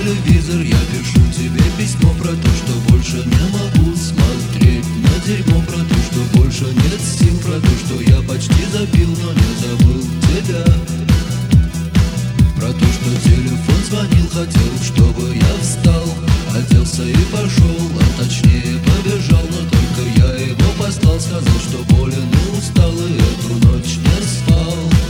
телевизор, я пишу тебе письмо про то, что больше не могу смотреть на дерьмо, про то, что больше нет сил, про то, что я почти забил, но не забыл тебя, про то, что телефон звонил, хотел, чтобы я встал, оделся и пошел, а точнее побежал, но только я его послал, сказал, что болен и устал, и эту ночь не спал.